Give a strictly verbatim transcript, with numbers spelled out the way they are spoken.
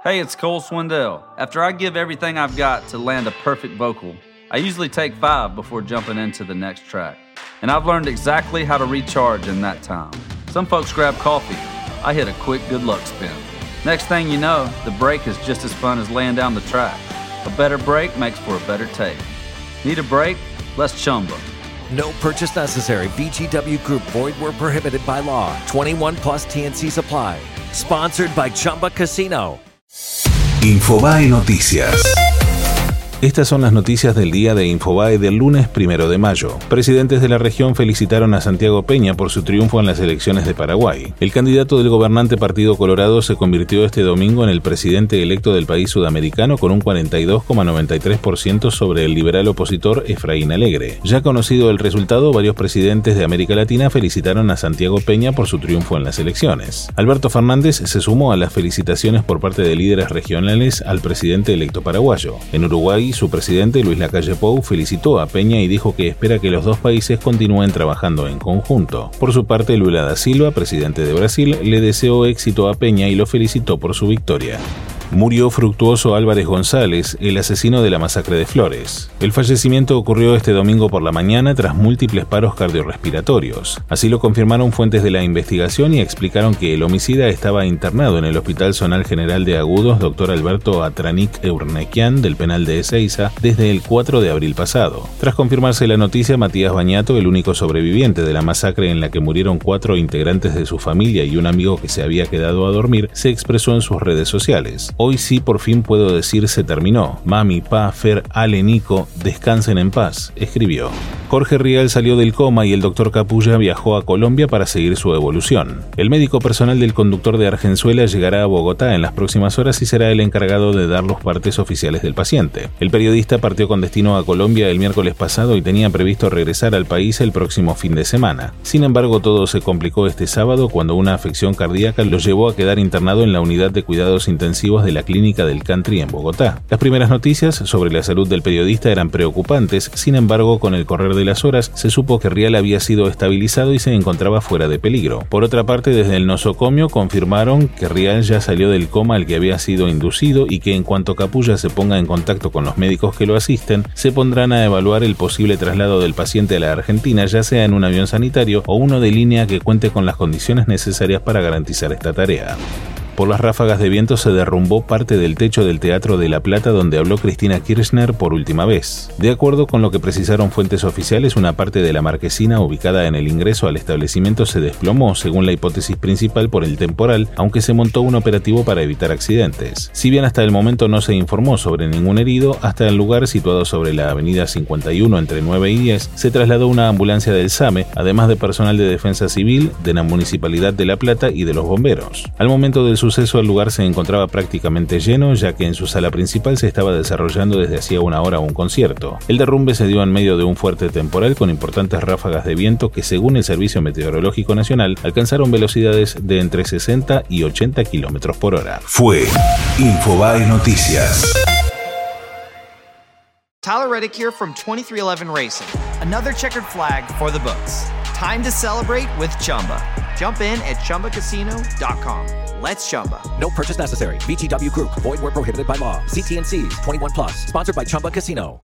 Hey, it's Cole Swindell. After I give everything I've got to land a perfect vocal, I usually take five before jumping into the next track. And I've learned exactly how to recharge in that time. Some folks grab coffee. I hit a quick good luck spin. Next thing you know, the break is just as fun as laying down the track. A better break makes for a better take. Need a break? Let's Chumba. No purchase necessary. V G W Group. Void where prohibited by law. twenty-one plus T N Cs apply. Sponsored by Chumba Casino. Infobae Noticias. Estas son las noticias del día de Infobae del lunes primero de mayo. Presidentes de la región felicitaron a Santiago Peña por su triunfo en las elecciones de Paraguay. El candidato del gobernante Partido Colorado se convirtió este domingo en el presidente electo del país sudamericano con un cuarenta y dos coma noventa y tres por ciento sobre el liberal opositor Efraín Alegre. Ya conocido el resultado, varios presidentes de América Latina felicitaron a Santiago Peña por su triunfo en las elecciones. Alberto Fernández se sumó a las felicitaciones por parte de líderes regionales al presidente electo paraguayo. En Uruguay, su presidente Luis Lacalle Pou felicitó a Peña y dijo que espera que los dos países continúen trabajando en conjunto. Por su parte, Lula da Silva, presidente de Brasil, le deseó éxito a Peña y lo felicitó por su victoria. Murió Fructuoso Álvarez González, el asesino de la masacre de Flores. El fallecimiento ocurrió este domingo por la mañana tras múltiples paros cardiorrespiratorios. Así lo confirmaron fuentes de la investigación y explicaron que el homicida estaba internado en el Hospital Zonal General de Agudos doctor Alberto Atranik Eurnequian del penal de Ezeiza desde el cuatro de abril pasado. Tras confirmarse la noticia, Matías Bañato, el único sobreviviente de la masacre en la que murieron cuatro integrantes de su familia y un amigo que se había quedado a dormir, se expresó en sus redes sociales. Hoy sí por fin puedo decir se terminó. Mami, Pa, Fer, Ale, Nico, descansen en paz, escribió. Jorge Rial salió del coma y el doctor Capulla viajó a Colombia para seguir su evolución. El médico personal del conductor de Argenzuela llegará a Bogotá en las próximas horas y será el encargado de dar los partes oficiales del paciente. El periodista partió con destino a Colombia el miércoles pasado y tenía previsto regresar al país el próximo fin de semana. Sin embargo, todo se complicó este sábado cuando una afección cardíaca lo llevó a quedar internado en la unidad de cuidados intensivos de la clínica del Country en Bogotá. Las primeras noticias sobre la salud del periodista eran preocupantes, sin embargo, con el correr de las horas se supo que Rial había sido estabilizado y se encontraba fuera de peligro. Por otra parte, desde el nosocomio confirmaron que Rial ya salió del coma al que había sido inducido y que en cuanto Capulla se ponga en contacto con los médicos que lo asisten, se pondrán a evaluar el posible traslado del paciente a la Argentina, ya sea en un avión sanitario o uno de línea que cuente con las condiciones necesarias para garantizar esta tarea. Por las ráfagas de viento se derrumbó parte del techo del Teatro de La Plata donde habló Cristina Kirchner por última vez. De acuerdo con lo que precisaron fuentes oficiales, una parte de la marquesina ubicada en el ingreso al establecimiento se desplomó, según la hipótesis principal, por el temporal, aunque se montó un operativo para evitar accidentes. Si bien hasta el momento no se informó sobre ningún herido, hasta el lugar, situado sobre la avenida cincuenta y uno entre nueve y diez, se trasladó una ambulancia del SAME, además de personal de defensa civil, de la Municipalidad de La Plata y de los bomberos. Al momento del suceso, el lugar se encontraba prácticamente lleno, ya que en su sala principal se estaba desarrollando desde hacía una hora un concierto. El derrumbe se dio en medio de un fuerte temporal con importantes ráfagas de viento que, según el Servicio Meteorológico Nacional, alcanzaron velocidades de entre sesenta y ochenta kilómetros por hora. Fue Infobae Noticias. Tyler Reddick here from twenty-three eleven Racing. Another checkered flag for the books. Time to celebrate with Chumba. Jump in at chumba casino dot com. Let's Chumba. No purchase necessary. V G W Group. Void where prohibited by law. See T N Cs. twenty-one plus. Sponsored by Chumba Casino.